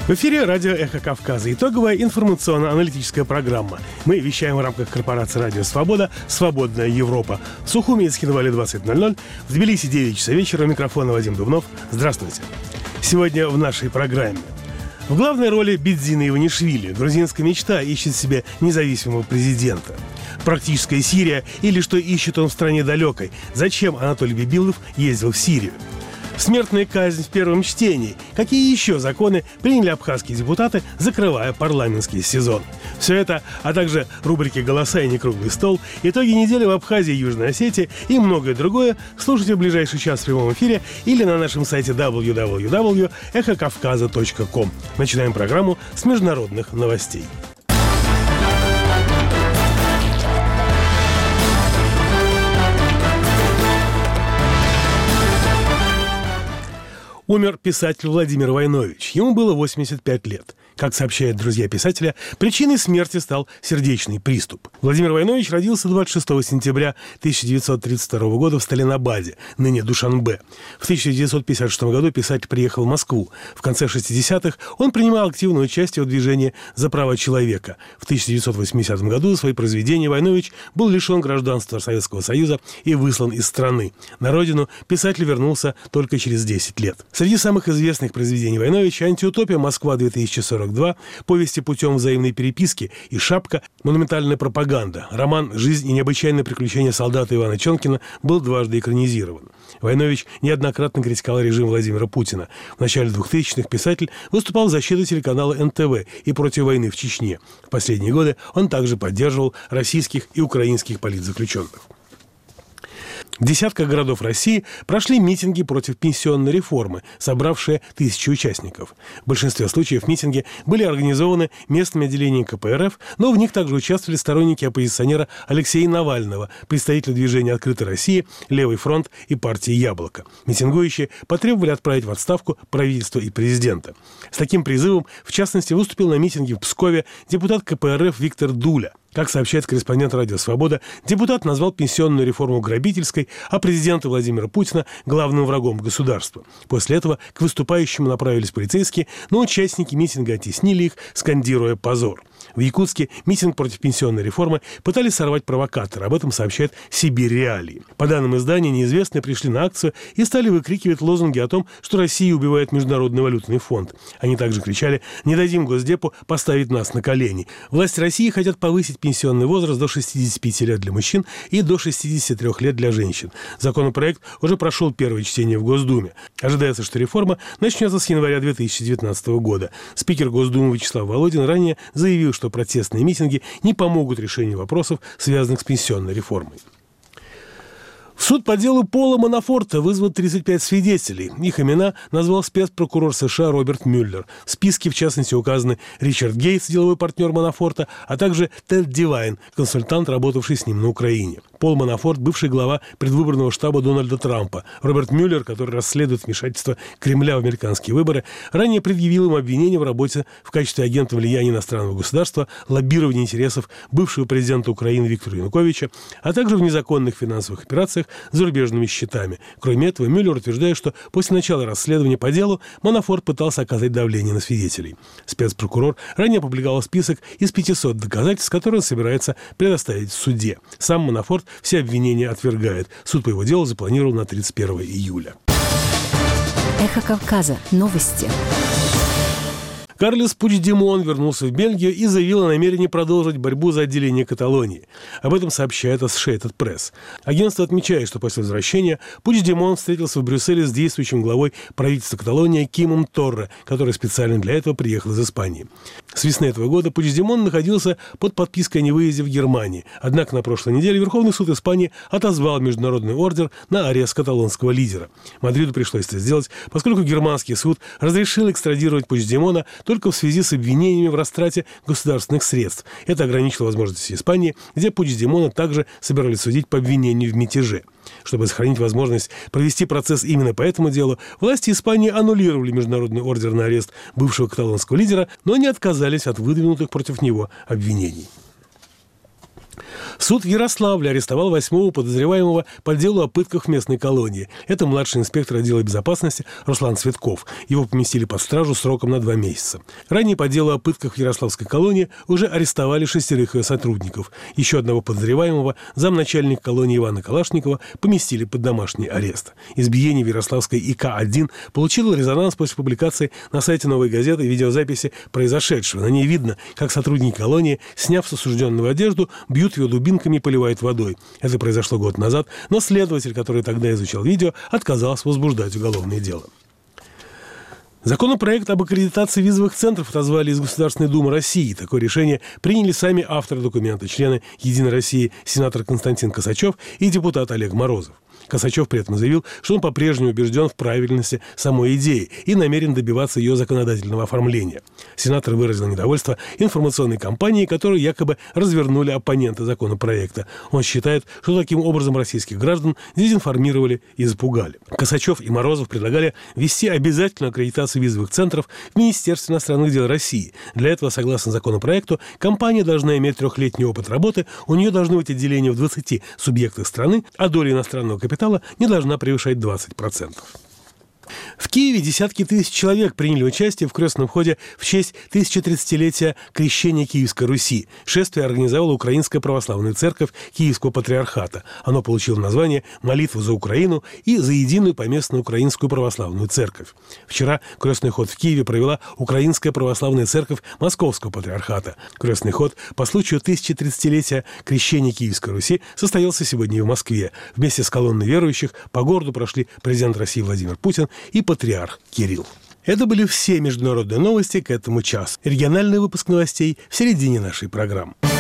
В эфире радио «Эхо Кавказа». Итоговая информационно-аналитическая программа. Мы вещаем в рамках корпорации «Радио Свобода», «Свободная Европа». В Сухуми и Цхинвале 20:00, в Тбилиси 9 часов вечера. У микрофона Вадим Дубнов. Здравствуйте. Сегодня в нашей программе. В главной роли Бедзина Иванишвили. Грузинская мечта ищет себе независимого президента. Практическая Сирия или что ищет он в стране далекой. Зачем Анатолий Бибилов ездил в Сирию? Смертная казнь в первом чтении. Какие еще законы приняли абхазские депутаты, закрывая парламентский сезон? Все это, а также рубрики «Голоса» и «Некруглый стол», итоги недели в Абхазии и Южной Осетии и многое другое слушайте в ближайший час в прямом эфире или на нашем сайте www.эхокавказа.ком. Начинаем программу с международных новостей. Умер писатель Владимир Войнович. Ему было 85 лет. Как сообщают друзья писателя, причиной смерти стал сердечный приступ. Владимир Войнович родился 26 сентября 1932 года в Сталинабаде, ныне Душанбе. В 1956 году писатель приехал в Москву. В конце 60-х он принимал активное участие в движении за права человека. В 1980 году за свои произведения Войнович был лишен гражданства Советского Союза и выслан из страны. На родину писатель вернулся только через 10 лет. Среди самых известных произведений Войновича «Антиутопия. Москва-2042», «Повести путем взаимной переписки» и «Шапка. Монументальная пропаганда». Роман «Жизнь и необычайные приключения солдата Ивана Чонкина» был дважды экранизирован. Войнович неоднократно критиковал режим Владимира Путина. В начале 2000-х писатель выступал в защиту телеканала НТВ и против войны в Чечне. В последние годы он также поддерживал российских и украинских политзаключенных. В десятках городов России прошли митинги против пенсионной реформы, собравшие тысячи участников. В большинстве случаев митинги были организованы местными отделениями КПРФ, но в них также участвовали сторонники оппозиционера Алексея Навального, представителя движения «Открытая Россия», «Левый фронт» и партии «Яблоко». Митингующие потребовали отправить в отставку правительство и президента. С таким призывом, в частности, выступил на митинге в Пскове депутат КПРФ Виктор Дуля. Как сообщает корреспондент «Радио Свобода», депутат назвал пенсионную реформу грабительской, а президента Владимира Путина главным врагом государства. После этого к выступающим направились полицейские, но участники митинга оттеснили их, скандируя «позор». В Якутске митинг против пенсионной реформы пытались сорвать провокаторы. Об этом сообщает «Сибирь Реалии». По данным издания, неизвестные пришли на акцию и стали выкрикивать лозунги о том, что Россия убивает Международный валютный фонд. Они также кричали: «Не дадим Госдепу поставить нас на колени». Власти России хотят повысить пенсионный возраст до 65 лет для мужчин и до 63 лет для женщин. Законопроект уже прошел первое чтение в Госдуме. Ожидается, что реформа начнется с января 2019 года. Спикер Госдумы Вячеслав Володин ранее заявил, что протестные митинги не помогут решению вопросов, связанных с пенсионной реформой. В суд по делу Пола Манафорта вызвал 35 свидетелей. Их имена назвал спецпрокурор США Роберт Мюллер. В списке, в частности, указаны Ричард Гейтс, деловой партнер Манафорта, а также Тед Дивайн, консультант, работавший с ним на Украине. Пол Манафорт – бывший глава предвыборного штаба Дональда Трампа. Роберт Мюллер, который расследует вмешательство Кремля в американские выборы, ранее предъявил ему обвинение в работе в качестве агента влияния иностранного государства, лоббирования интересов бывшего президента Украины Виктора Януковича, а также в незаконных финансовых операциях с зарубежными счетами. Кроме этого, Мюллер утверждает, что после начала расследования по делу Манафорт пытался оказать давление на свидетелей. Спецпрокурор ранее опубликовал список из 500 доказательств, которые он собирается предоставить в суде. Сам Манафорт все обвинения отвергает. Суд по его делу запланирован на 31 июля. Эхо Кавказа. Новости. Карлес Пучдемон вернулся в Бельгию и заявил о намерении продолжить борьбу за отделение Каталонии. Об этом сообщает Associated Press. Агентство отмечает, что после возвращения Пучдемон встретился в Брюсселе с действующим главой правительства Каталонии Кимом Торре, который специально для этого приехал из Испании. С весны этого года Пучдемон находился под подпиской о невыезде в Германии. Однако на прошлой неделе Верховный суд Испании отозвал международный ордер на арест каталонского лидера. Мадриду пришлось это сделать, поскольку германский суд разрешил экстрадировать Пучдемона только в связи с обвинениями в растрате государственных средств. Это ограничило возможности Испании, где Пучдемона также собирались судить по обвинению в мятеже. Чтобы сохранить возможность провести процесс именно по этому делу, власти Испании аннулировали международный ордер на арест бывшего каталонского лидера, но не отказались от выдвинутых против него обвинений. Суд в Ярославле арестовал 8-го подозреваемого по делу о пытках в местной колонии. Это младший инспектор отдела безопасности Руслан Цветков. Его поместили под стражу сроком на 2 месяца. Ранее по делу о пытках в Ярославской колонии уже арестовали 6 ее сотрудников. Еще одного подозреваемого, замначальника колонии Ивана Калашникова, поместили под домашний арест. Избиение в Ярославской ИК-1 получило резонанс после публикации на сайте «Новой газеты» видеозаписи произошедшего. На ней видно, как сотрудники колонии, сняв с осужденного одежду, бьют его дубинками и поливают водой. Это произошло год назад, но следователь, который тогда изучал видео, отказался возбуждать уголовное дело. Законопроект об аккредитации визовых центров отозвали из Государственной Думы России. Такое решение приняли сами авторы документа, члены «Единой России» сенатор Константин Косачев и депутат Олег Морозов. Косачев при этом заявил, что он по-прежнему убежден в правильности самой идеи и намерен добиваться ее законодательного оформления. Сенатор выразил недовольство информационной кампанией, которую якобы развернули оппоненты законопроекта. Он считает, что таким образом российских граждан дезинформировали и запугали. Косачев и Морозов предлагали ввести обязательную аккредитацию визовых центров в Министерстве иностранных дел России. Для этого, согласно законопроекту, компания должна иметь 3-летний опыт работы, у нее должны быть отделения в 20 субъектах страны, а доля иностранного капитала не должна превышать 20%. В Киеве десятки тысяч человек приняли участие в крестном ходе в честь 1030-летия крещения Киевской Руси. Шествие организовала Украинская православная церковь Киевского патриархата. Оно получило название «Молитва за Украину» и за единую поместную Украинскую православную церковь. Вчера крестный ход в Киеве провела Украинская православная церковь Московского патриархата. Крестный ход по случаю 1030-летия крещения Киевской Руси состоялся сегодня и в Москве. Вместе с колонной верующих по городу прошли президент России Владимир Путин и патриарх Кирилл. Это были все международные новости к этому часу. Региональный выпуск новостей в середине нашей программы.